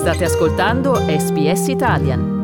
State ascoltando SBS Italian.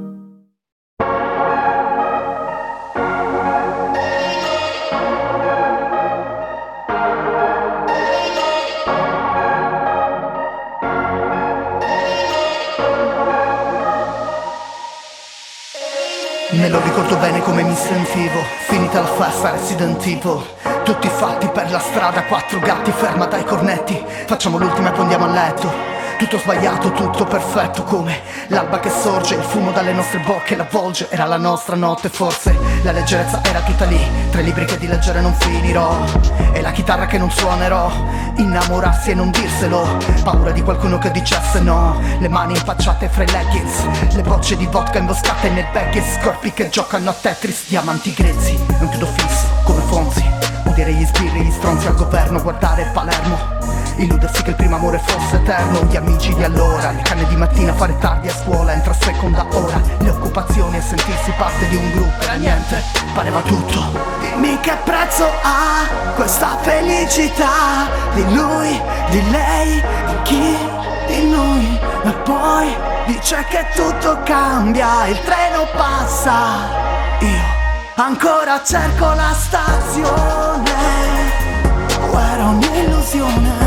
Me lo ricordo bene come mi sentivo, finita la festa Resident Evil. Tutti fatti per la strada, 4 gatti, ferma dai cornetti. Facciamo l'ultima e poi andiamo a letto. Tutto sbagliato, tutto perfetto come l'alba che sorge, il fumo dalle nostre bocche l'avvolge. Era la nostra notte, forse la leggerezza era tutta lì. 3 libri che di leggere non finirò e la chitarra che non suonerò. Innamorarsi e non dirselo, paura di qualcuno che dicesse no. Le mani impacciate fra i leggings, le bocce di vodka imboscate nel baggage. Corpi che giocano a Tetris, diamanti grezzi. Non chiudo fisso come Fonzi, udire gli sbirri, gli stronzi al governo, guardare Palermo, illudersi che il primo amore fosse eterno. Gli amici di allora, le canne di mattina, fare tardi a scuola, entra seconda ora, le occupazioni e sentirsi parte di un gruppo. Era niente, pareva tutto. Dimmi che prezzo ha questa felicità, di lui, di lei, di chi, di noi. E poi dice che tutto cambia, il treno passa, io ancora cerco la stazione, o era un'illusione.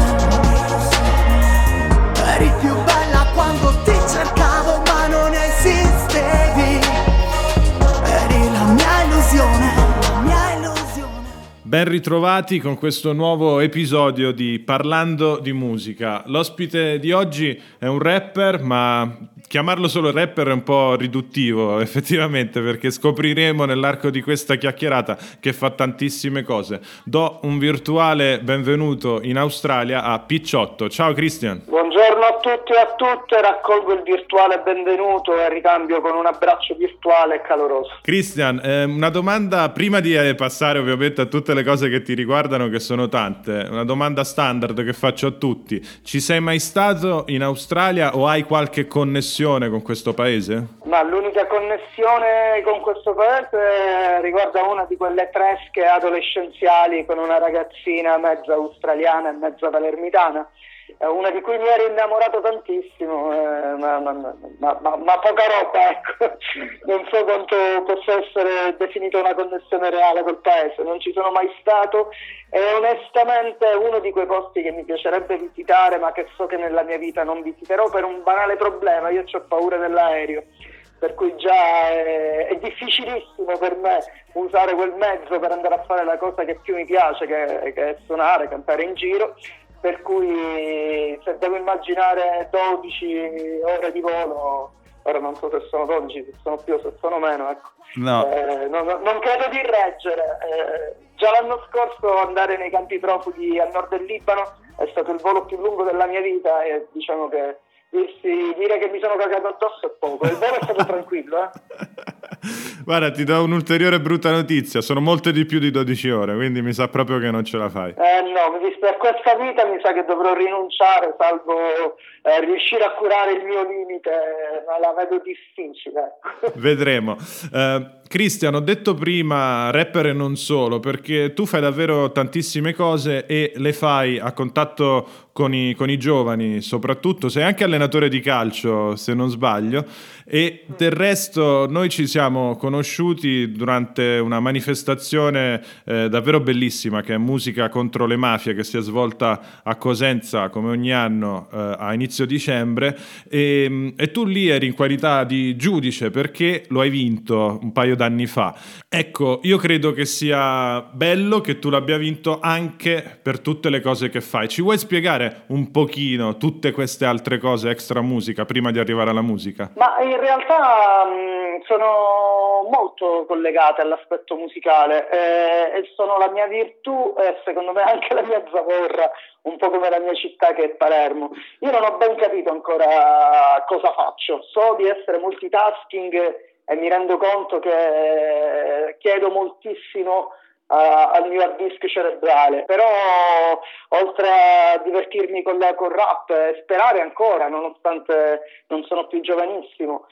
Eri più bella quando ti cercavo ma non esistevi. Eri la mia illusione, la mia illusione. Ben ritrovati con questo nuovo episodio di Parlando di musica. L'ospite di oggi è un rapper, ma chiamarlo solo rapper è un po' riduttivo effettivamente, perché scopriremo nell'arco di questa chiacchierata che fa tantissime cose. Do un virtuale benvenuto in Australia a Picciotto. Ciao Christian. Buongiorno a tutti e a tutte, raccolgo il virtuale benvenuto e ricambio con un abbraccio virtuale e caloroso. Christian, una domanda prima di passare ovviamente a tutte le cose che ti riguardano, che sono tante, una domanda standard che faccio a tutti: ci sei mai stato in Australia o hai qualche connessione con questo paese? Ma l'unica connessione con questo paese riguarda una di quelle tresche adolescenziali con una ragazzina mezza australiana e mezza palermitana, una di cui mi ero innamorato tantissimo, ma poca roba, ecco. Non so quanto possa essere definita una connessione reale col paese, non ci sono mai stato e onestamente è uno di quei posti che mi piacerebbe visitare ma che so che nella mia vita non visiterò per un banale problema: io ho paura dell'aereo, per cui già è difficilissimo per me usare quel mezzo per andare a fare la cosa che più mi piace, che è suonare, cantare in giro. Per cui se devo immaginare 12 ore di volo, ora non so se sono 12, se sono più o se sono meno, ecco. No. Non credo di reggere. Già l'anno scorso andare nei campi profughi a nord del Libano è stato il volo più lungo della mia vita e diciamo che dire che mi sono cagato addosso è poco. Il volo è stato tranquillo, Guarda, ti do un'ulteriore brutta notizia: sono molte di più di 12 ore, quindi mi sa proprio che non ce la fai. No, per questa vita mi sa che dovrò rinunciare, salvo riuscire a curare il mio limite, ma la vedo difficile. Vedremo. Christian, ho detto prima rapper e non solo, perché tu fai davvero tantissime cose e le fai a contatto con i giovani, soprattutto sei anche allenatore di calcio, se non sbaglio, e del resto noi ci siamo conosciuti durante una manifestazione davvero bellissima, che è Musica contro le mafie, che si è svolta a Cosenza come ogni anno a inizio dicembre, e tu lì eri in qualità di giudice perché lo hai vinto un paio d'anni fa. Ecco, io credo che sia bello che tu l'abbia vinto anche per tutte le cose che fai. Ci vuoi spiegare un pochino tutte queste altre cose extra musica prima di arrivare alla musica? Ma in realtà sono molto collegate all'aspetto musicale e sono la mia virtù e secondo me anche la mia zavorra, un po' come la mia città che è Palermo. Io non ho ben capito ancora cosa faccio, so di essere multitasking e mi rendo conto che chiedo moltissimo al mio hard disk cerebrale, però oltre a divertirmi con rap e sperare ancora, nonostante non sono più giovanissimo,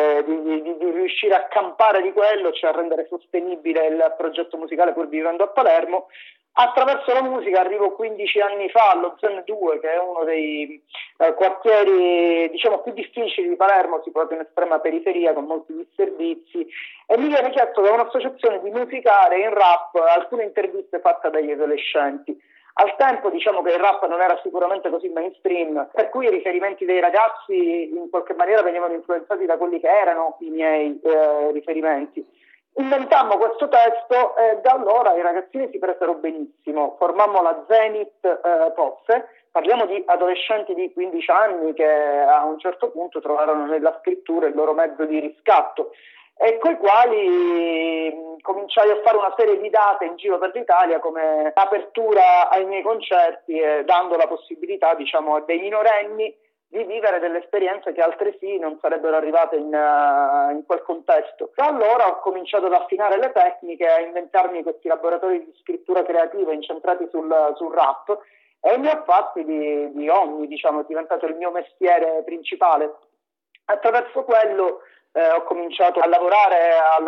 di riuscire a campare di quello, cioè a rendere sostenibile il progetto musicale pur vivendo a Palermo, Attraverso la musica arrivo 15 anni fa allo Zen 2, che è uno dei quartieri diciamo più difficili di Palermo, situato in estrema periferia con molti disservizi, e mi viene chiesto da un'associazione di musicare in rap alcune interviste fatte dagli adolescenti. Al tempo diciamo che il rap non era sicuramente così mainstream, per cui i riferimenti dei ragazzi in qualche maniera venivano influenzati da quelli che erano i miei riferimenti. Inventammo questo testo e da allora i ragazzini si presero benissimo, formammo la Zenith Posse, parliamo di adolescenti di 15 anni che a un certo punto trovarono nella scrittura il loro mezzo di riscatto e coi quali cominciai a fare una serie di date in giro per l'Italia come apertura ai miei concerti e dando la possibilità diciamo a dei minorenni di vivere delle esperienze che altresì non sarebbero arrivate in quel contesto. Da allora ho cominciato ad affinare le tecniche, a inventarmi questi laboratori di scrittura creativa incentrati sul rap e ne ho fatti di ogni, diciamo, è diventato il mio mestiere principale. Attraverso quello ho cominciato a lavorare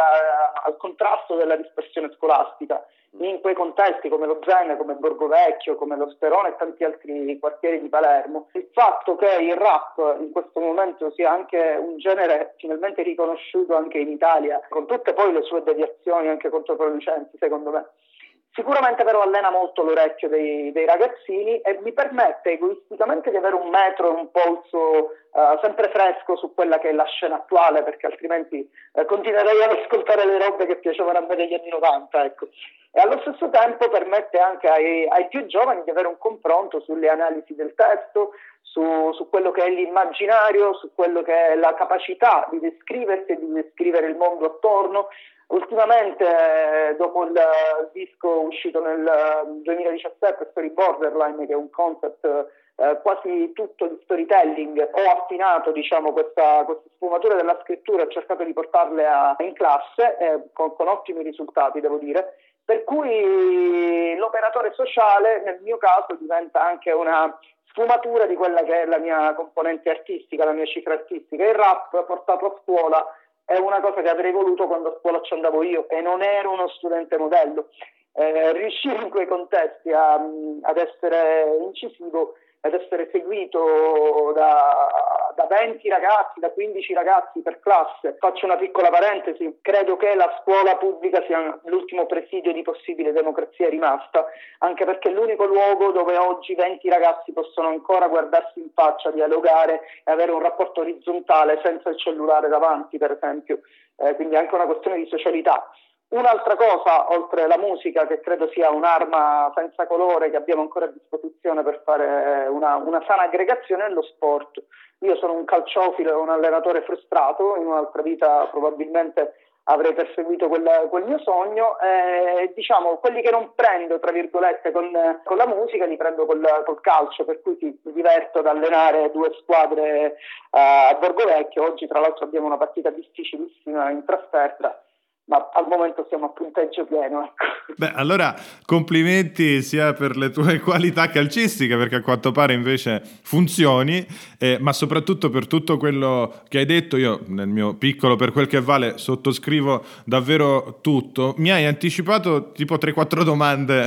al contrasto della dispersione scolastica in quei contesti come lo Zen, come Borgo Vecchio, come lo Sperone e tanti altri quartieri di Palermo. Il fatto che il rap in questo momento sia anche un genere finalmente riconosciuto anche in Italia, con tutte poi le sue deviazioni anche controproducenti secondo me, sicuramente però allena molto l'orecchio dei ragazzini e mi permette egoisticamente di avere un metro e un polso sempre fresco su quella che è la scena attuale, perché altrimenti continuerei ad ascoltare le robe che piacevano a me degli anni 90, ecco. E allo stesso tempo permette anche ai più giovani di avere un confronto sulle analisi del testo, su quello che è l'immaginario, su quello che è la capacità di descriversi e di descrivere il mondo attorno. Ultimamente, dopo il disco uscito nel 2017, Story Borderline, che è un concept quasi tutto di storytelling, ho affinato diciamo queste sfumature della scrittura e ho cercato di portarle in classe con ottimi risultati, devo dire, per cui l'operatore sociale nel mio caso diventa anche una sfumatura di quella che è la mia componente artistica, la mia cifra artistica. Il rap portato a scuola è una cosa che avrei voluto quando a scuola ci andavo io e non ero uno studente modello. Riuscire in quei contesti ad essere incisivo, ad essere seguito da 20 ragazzi, da 15 ragazzi per classe. Faccio una piccola parentesi, credo che la scuola pubblica sia l'ultimo presidio di possibile democrazia rimasta, anche perché è l'unico luogo dove oggi 20 ragazzi possono ancora guardarsi in faccia, dialogare e avere un rapporto orizzontale senza il cellulare davanti, per esempio. Quindi è anche una questione di socialità. Un'altra cosa, oltre la musica, che credo sia un'arma senza colore che abbiamo ancora a disposizione per fare una sana aggregazione, è lo sport. Io sono un calciofilo e un allenatore frustrato, in un'altra vita probabilmente avrei perseguito quel mio sogno, diciamo quelli che non prendo, tra virgolette, con la musica li prendo col calcio, per cui mi diverto ad allenare due squadre a Borgo Vecchio. Oggi tra l'altro abbiamo una partita difficilissima in trasferta, ma al momento siamo a punteggio pieno, ecco. Beh, allora complimenti sia per le tue qualità calcistiche, perché a quanto pare invece funzioni, ma soprattutto per tutto quello che hai detto. Io nel mio piccolo, per quel che vale, sottoscrivo davvero tutto. Mi hai anticipato tipo 3-4 domande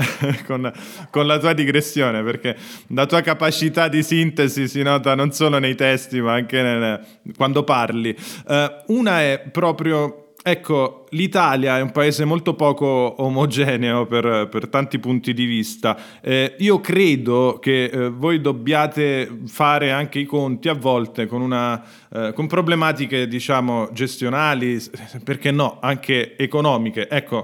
con la tua digressione, perché la tua capacità di sintesi si nota non solo nei testi ma anche quando parli. Una è proprio... Ecco, l'Italia è un paese molto poco omogeneo per tanti punti di vista. Io credo che voi dobbiate fare anche i conti a volte con problematiche, diciamo, gestionali, perché no, anche economiche. Ecco,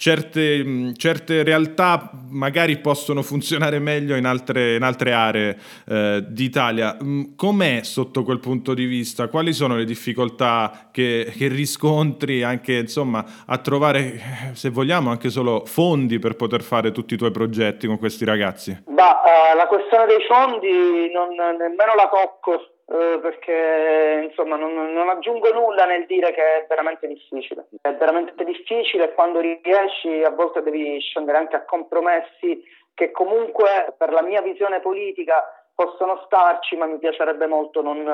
certe realtà magari possono funzionare meglio in altre aree d'Italia. Com'è sotto quel punto di vista? Quali sono le difficoltà che riscontri anche, insomma, a trovare, se vogliamo, anche solo fondi per poter fare tutti i tuoi progetti con questi ragazzi? La questione dei fondi nemmeno la tocco, perché insomma non aggiungo nulla nel dire che è veramente difficile. È veramente difficile e quando riesci a volte devi scendere anche a compromessi che comunque per la mia visione politica possono starci, ma mi piacerebbe molto non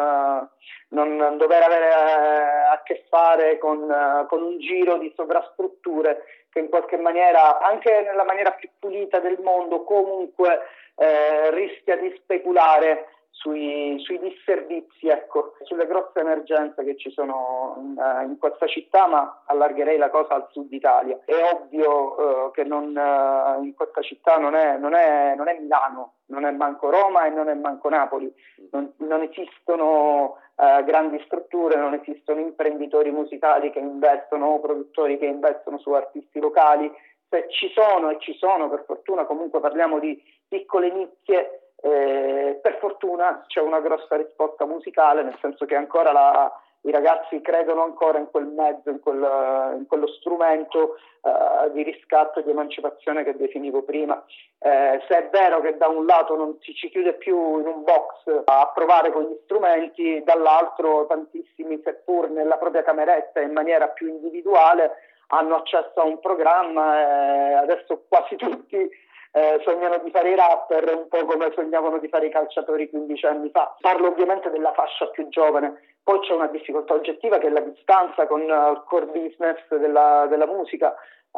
dover avere a che fare con un giro di sovrastrutture che in qualche maniera, anche nella maniera più pulita del mondo, comunque rischia di speculare sui disservizi, ecco, sulle grosse emergenze che ci sono in questa città, ma allargherei la cosa al sud Italia. È ovvio che in questa città non è Milano, non è manco Roma e non è manco Napoli, non esistono grandi strutture, non esistono imprenditori musicali che investono o produttori che investono su artisti locali. Se ci sono, per fortuna comunque parliamo di piccole nicchie. Per fortuna c'è una grossa risposta musicale, nel senso che ancora i ragazzi credono ancora in quel mezzo, in quello strumento di riscatto e di emancipazione che definivo prima. Se è vero che da un lato non ci chiude più in un box a provare con gli strumenti, dall'altro tantissimi, seppur nella propria cameretta in maniera più individuale, hanno accesso a un programma e adesso quasi tutti sognano di fare i rapper, un po' come sognavano di fare i calciatori 15 anni fa. Parlo ovviamente della fascia più giovane. Poi c'è una difficoltà oggettiva che è la distanza con il core business della musica.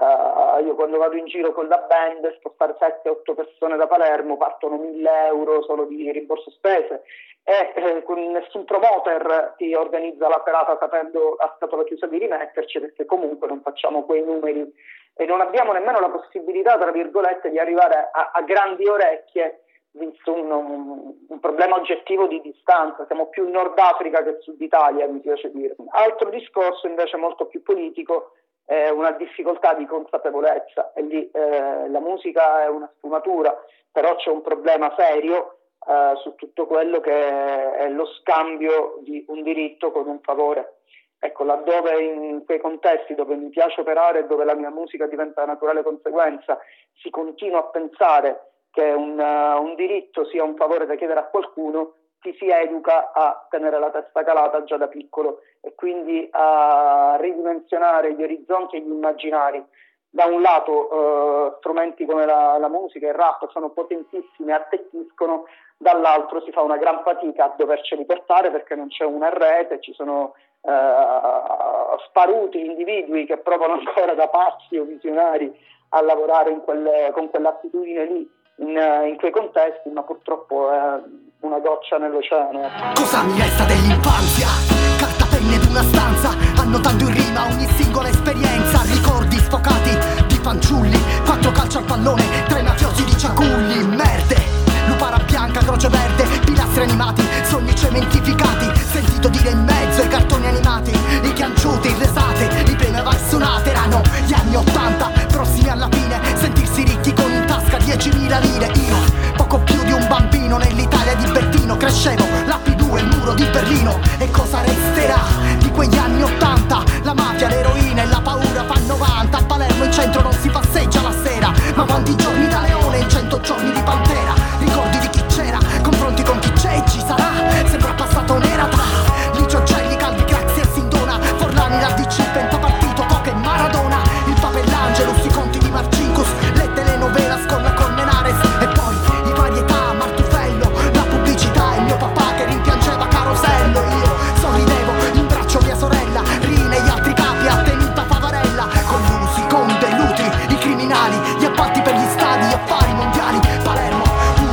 Io quando vado in giro con la band, spostare 7-8 persone da Palermo, partono 1.000 euro solo di rimborso spese e con nessun promoter ti organizza la serata sapendo a scatola chiusa di rimetterci, perché comunque non facciamo quei numeri e non abbiamo nemmeno la possibilità, tra virgolette, di arrivare a grandi orecchie, visto un problema oggettivo di distanza. Siamo più in Nord Africa che Sud Italia, mi piace dire. Altro discorso invece molto più politico è una difficoltà di consapevolezza, e lì la musica è una sfumatura, però c'è un problema serio su tutto quello che è lo scambio di un diritto con un favore. Ecco, laddove in quei contesti dove mi piace operare e dove la mia musica diventa naturale conseguenza, si continua a pensare che un diritto sia un favore da chiedere a qualcuno, ti si educa a tenere la testa calata già da piccolo e quindi a ridimensionare gli orizzonti e gli immaginari. Da un lato strumenti come la musica e il rap sono potentissimi, attecchiscono, dall'altro si fa una gran fatica a doverceli portare perché non c'è una rete, ci sono sparuti individui che provano ancora da pazzi o visionari a lavorare con quell'attitudine lì in quei contesti, ma purtroppo è una goccia nell'oceano. Cosa mi resta dell'infanzia? Carta, penne ed una stanza, annotando in rima ogni singola esperienza, ricordi sfocati di fanciulli, 4 calci al pallone, 3 mafiosi di ciaculli, merde, lupara bianca, croce verde, pilastri animati, sogni cementificati, sentito dire in mezzo ai cartoni animati, i chianciuti, le risate, i premi vai suonate, erano gli anni 80, prossimi alla fine, sentirsi ricchi con in tasca 10.000 lire, io, poco più di un bambino nell'Italia di Bettino, crescevo, la P2, il muro di Berlino, e cosa resterà di quegli anni 80, la mafia, l'eroina e la paura fa 90, a Palermo in centro non si passeggia la sera, ma quanti giorni da leone in 100 giorni di pantera, ricordi di chi c'era, confronti con chi c'è e ci sarà, sembra passato un'era tra Licio Gelli, Calvi, Craxi e Sindona, Forlani, la DC, Pentapartito, Coca e Maradona, il Papa e l'Angelus, i conti di Marcinkus, le telenovelas con la Colmenares e poi i varietà, Martufello, la pubblicità e mio papà che rimpiangeva Carosello, io sorridevo in braccio mia sorella, Rina e gli altri capi a tenuta Favarella, collusi con deluti, i criminali, gli appalti per gli stadi, gli affari mondiali, Palermo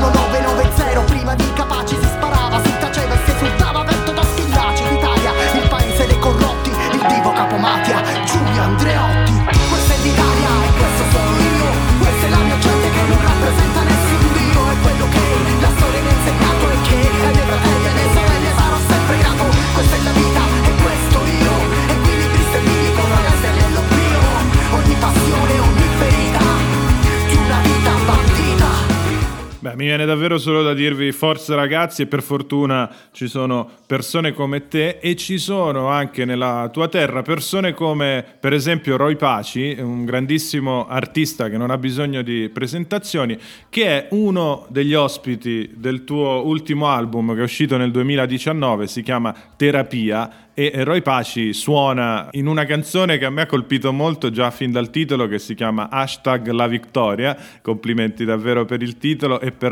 1990, prima di Capaci si sparava, si taceva e si esultava, vento da Schillaci, l'Italia, il paese dei corrotti, il divo capomafia, Giulio Andreotti, questa è l'Italia e questo sono io, questa è la mia gente che non rappresenta nessun dio, è quello che la storia mi ha insegnato e che ai miei fratelli e alle sorelle sarò sempre grato, questa è la vita e questo io, e qui libri stellini con la stellello mio, ogni passione, ogni ferita, di una vita bandita. Beh, mi viene davvero solo da dirvi forza ragazzi, e per fortuna ci sono persone come te e ci sono anche nella tua terra persone come per esempio Roy Paci, un grandissimo artista che non ha bisogno di presentazioni, che è uno degli ospiti del tuo ultimo album che è uscito nel 2019, si chiama Terapia, e Roy Paci suona in una canzone che a me ha colpito molto già fin dal titolo, che si chiama #La Victoria. Complimenti davvero per il titolo e per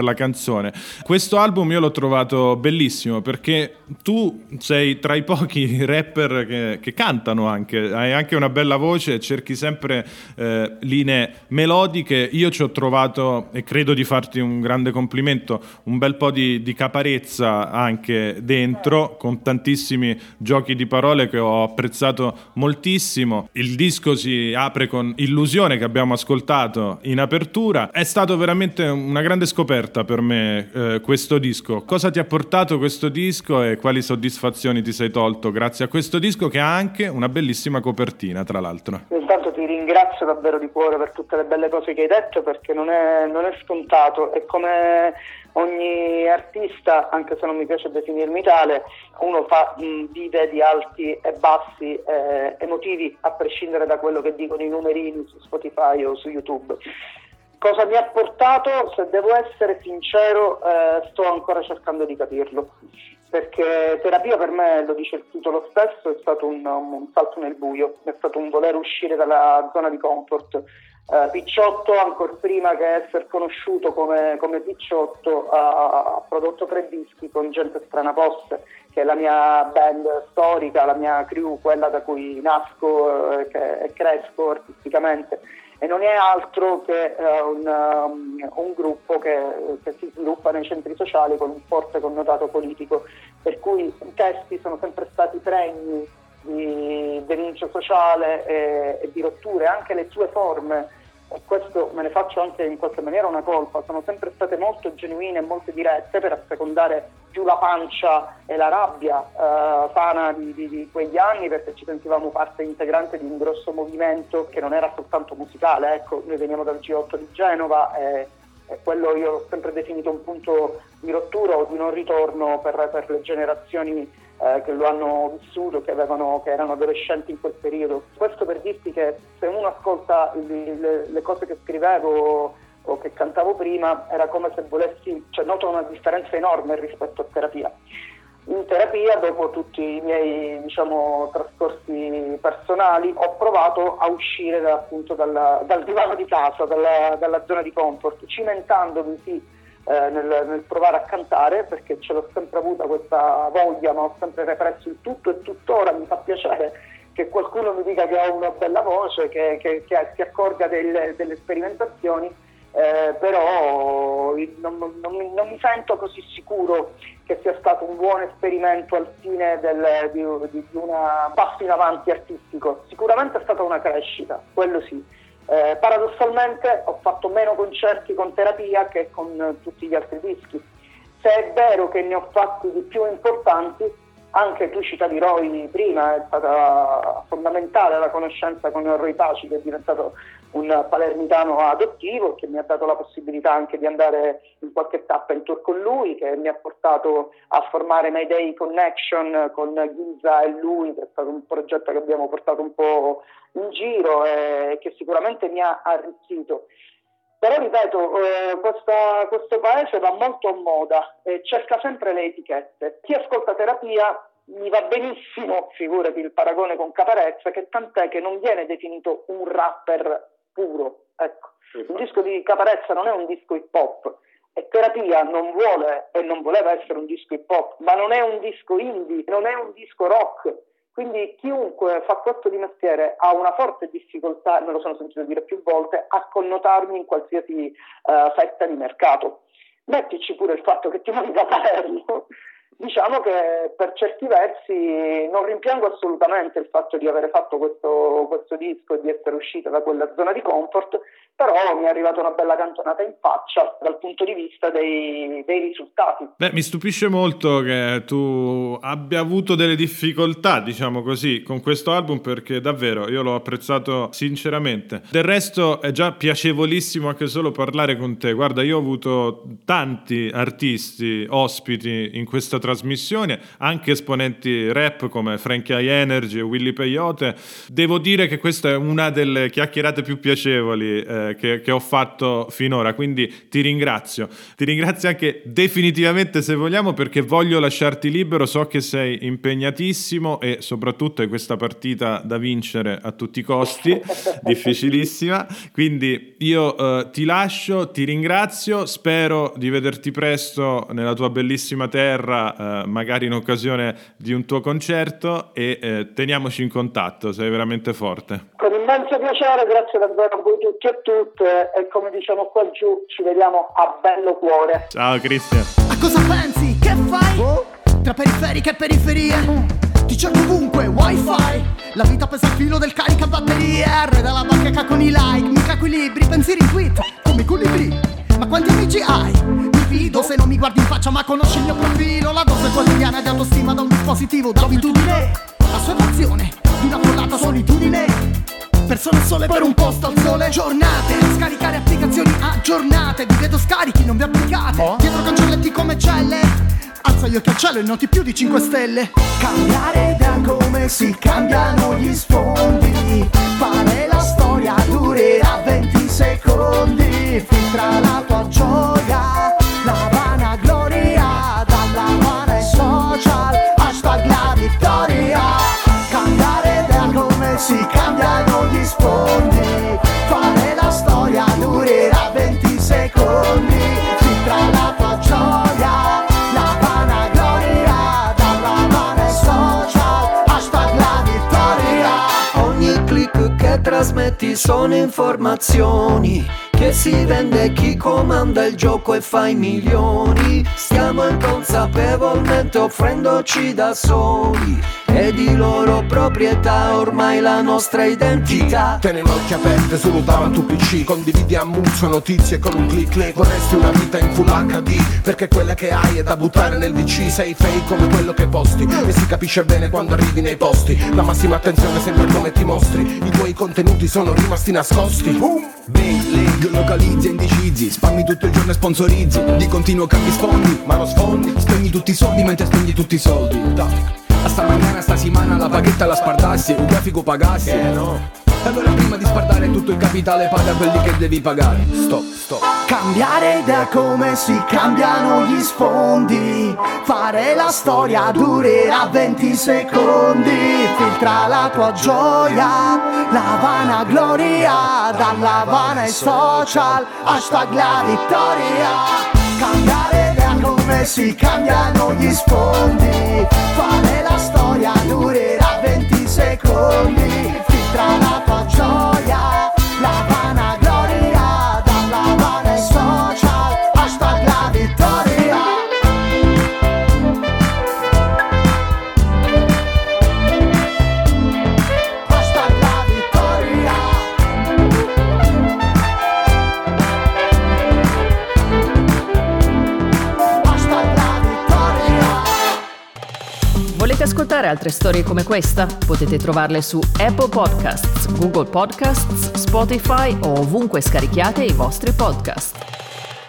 la canzone. Questo album io l'ho trovato bellissimo perché tu sei tra i pochi rapper che cantano anche, hai anche una bella voce, cerchi sempre linee melodiche. Io ci ho trovato, e credo di farti un grande complimento, un bel po' di caparezza anche dentro, con tantissimi giochi di parole che ho apprezzato moltissimo. Il disco si apre con Illusione, che abbiamo ascoltato in apertura. È stato veramente una grande scoperta per me questo disco. Cosa ti ha portato questo disco e quali soddisfazioni ti sei tolto grazie a questo disco, che ha anche una bellissima copertina, tra l'altro? Intanto ti ringrazio davvero di cuore per tutte le belle cose che hai detto, perché non è scontato, e come ogni artista, anche se non mi piace definirmi tale, uno vive di alti e bassi emotivi, a prescindere da quello che dicono i numerini su Spotify o su YouTube. Cosa mi ha portato? Se devo essere sincero, sto ancora cercando di capirlo, perché terapia per me, lo dice il titolo stesso, è stato un salto nel buio, è stato un voler uscire dalla zona di comfort. Picciotto, ancora prima che essere conosciuto come Picciotto, ha prodotto 3 dischi con Gente Strana Posse, che è la mia band storica, la mia crew, quella da cui nasco e cresco artisticamente, e non è altro che un gruppo che si sviluppa nei centri sociali con un forte connotato politico, per cui i testi sono sempre stati pregni di denuncia sociale e di rotture, anche le sue forme, e questo me ne faccio anche in qualche maniera una colpa, sono sempre state molto genuine e molto dirette, per assecondare più la pancia e la rabbia sana di quegli anni, perché ci sentivamo parte integrante di un grosso movimento che non era soltanto musicale. Ecco, noi veniamo dal G8 di Genova e quello io l'ho sempre definito un punto di rottura o di non ritorno per le generazioni che lo hanno vissuto, che erano adolescenti in quel periodo. Questo per dirti che se uno ascolta le cose che scrivevo o che cantavo prima, era come se noto una differenza enorme rispetto a terapia. In terapia, dopo tutti i miei trascorsi personali, ho provato a uscire dal divano di casa, dalla zona di comfort, cimentandomi sì nel provare a cantare, perché ce l'ho sempre avuta questa voglia, ma ho sempre represso il tutto, e tuttora mi fa piacere che qualcuno mi dica che ho una bella voce, che si accorga delle sperimentazioni, però non mi sento così sicuro che sia stato un buon esperimento al fine di un passo in avanti artistico. Sicuramente è stata una crescita, quello sì. Paradossalmente ho fatto meno concerti con terapia che con tutti gli altri dischi. Se è vero che ne ho fatti di più importanti, anche tu citavi Roy prima, è stata fondamentale la conoscenza con Roy Paci, che è diventato un palermitano adottivo, che mi ha dato la possibilità anche di andare in qualche tappa in tour con lui, che mi ha portato a formare Mayday Connection con Ghisa e lui, che è stato un progetto che abbiamo portato un po' in giro e che sicuramente mi ha arricchito. Però ripeto, questo paese va molto a moda e cerca sempre le etichette. Chi ascolta terapia mi va benissimo, figurati il paragone con Caparezza, che tant'è che non viene definito un rapper puro. Ecco, il disco di Caparezza non è un disco hip hop, e terapia non vuole e non voleva essere un disco hip hop, ma non è un disco indie, non è un disco rock. Quindi chiunque fa questo di mestiere ha una forte difficoltà, me lo sono sentito dire più volte, a connotarmi in qualsiasi fetta di mercato. Mettici pure il fatto che ti mandi da Palermo. Diciamo che per certi versi non rimpiango assolutamente il fatto di aver fatto questo disco e di essere uscita da quella zona di comfort, però mi è arrivata una bella cantonata in faccia dal punto di vista dei risultati. Mi stupisce molto che tu abbia avuto delle difficoltà, diciamo così, con questo album, perché davvero io l'ho apprezzato sinceramente. Del resto è già piacevolissimo anche solo parlare con te. Guarda, io ho avuto tanti artisti ospiti in questa trasmissione, anche esponenti rap come Frankie High Energy e Willy Peyote. Devo dire che questa è una delle chiacchierate più piacevoli che ho fatto finora, quindi ti ringrazio anche definitivamente, se vogliamo, perché voglio lasciarti libero. So che sei impegnatissimo e soprattutto hai questa partita da vincere a tutti i costi, difficilissima, quindi io ti lascio, ti ringrazio, spero di vederti presto nella tua bellissima terra, magari in occasione di un tuo concerto, e teniamoci in contatto, sei veramente forte. Con immenso piacere, grazie davvero a voi tutti e tutte, e come diciamo qua giù, ci vediamo a bello cuore. Ciao Cristian. A cosa pensi? Che fai? Tra periferiche e periferie ti cerco ovunque, wifi. La vita pesa il filo del caricabatterie. R dalla bacheca con i like, mica equilibri, pensieri in tweet come colibri. Ma quanti amici hai? Mi fido se non mi guardi in faccia ma conosci il mio profilo. La dose quotidiana di autostima da un dispositivo d'abitudine, osservazione di una follata solitudine. Persone sole per un posto al sole. Giornate, scaricare applicazioni aggiornate. Vi vedo scarichi, non vi applicate. Dietro cancelletti come celle. Alza gli occhi al cielo e noti più di 5 stelle. Cambiare idea come si cambiano gli sfondi. Fare la storia durerà 20 secondi. Filtra la tua gioia, la vanagloria, dalla vana ai social, hashtag la vittoria. Cambiare idea come si cambiano gli sfondi. Fare la storia durerà 20 secondi. Filtra la tua gioia, la vanagloria, dalla vana ai social, hashtag la vittoria. Ogni click che trasmetti sono informazioni, che si vende chi comanda il gioco e fa i milioni. Stiamo inconsapevolmente offrendoci da soli, e di loro proprietà ormai la nostra identità. Tieni l'occhio aperto sul davanti un PC, condividi a muzzo notizie con un click. Vorresti una vita in full HD, perché quella che hai è da buttare nel DC. Sei fake come quello che posti, e si capisce bene quando arrivi nei posti. La massima attenzione sempre come ti mostri, i tuoi contenuti sono rimasti nascosti. Link, localizzi e indicizzi, spammi tutto il giorno e sponsorizzi. Di continuo cambi sfondi, ma non sfondi. Spegni tutti i soldi mentre spendi tutti i soldi. A sta mañana, sta settimana la paghetta la spardassi, un grafico pagassi. No. Allora prima di spardare tutto il capitale paga quelli che devi pagare. Stop. Cambiare idea come si cambiano gli sfondi. Fare la storia durerà 20 secondi. Filtra la tua gioia, la vanagloria, dalla vana ai social, hashtag la vittoria. Cambiare idea come si cambiano gli sfondi. Fare la storia durerà 20 secondi. Filtra la tua gioia, la vanagloria, dalla vana ai social, hashtag la vittoria. Hashtag la vittoria. Hashtag la vittoria. Volete ascoltare altre storie come questa? Potete trovarle su Apple Podcasts, Google Podcasts, Spotify o ovunque scarichiate i vostri podcast.